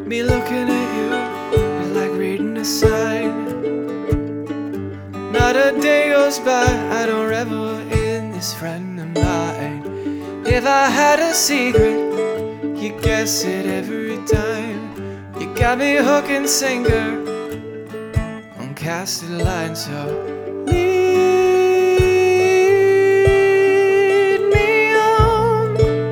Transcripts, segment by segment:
Me looking at you is like reading a sign. Not a day goes by I don't revel in this friend of mine. If I had a secret, you guess it every time. You got me hook and sinker on casted line, so lead me on.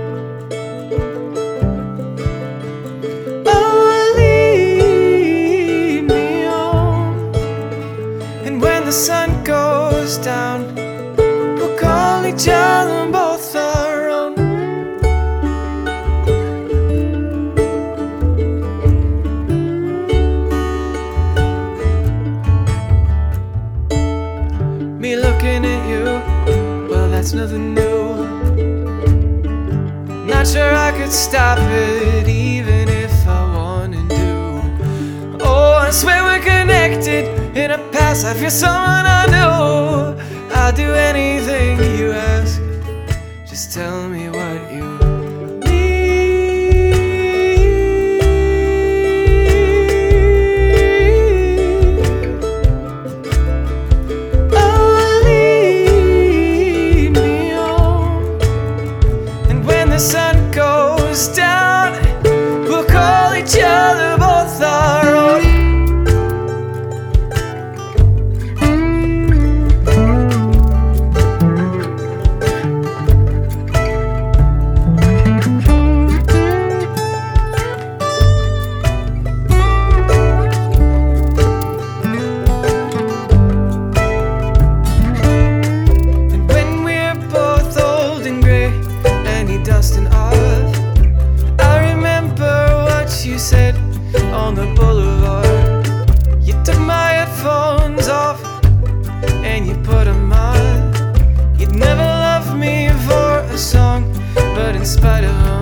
Oh, lead me on. And when the sun goes down, we'll call each other both our own. Me looking at you, well, that's nothing new. Not sure I could stop it, even if I wanted to. Oh, I swear we're connected in a past life. You're someone I know. I'll do anything you ask. Just tell me what you the sun goes down, we'll call each other both our own. And when we're both old and grey, dusting off, I remember what you said on the boulevard. You took my headphones off and you put them on. You'd never loved me for a song, but in spite of them,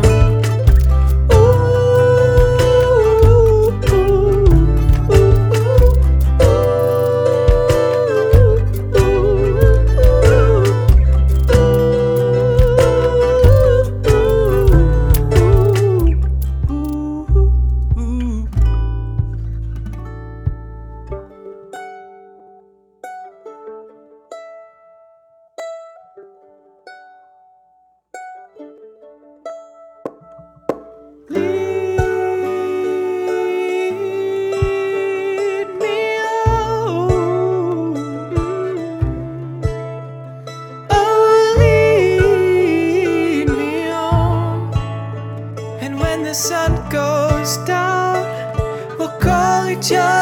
the sun goes down, we'll call each other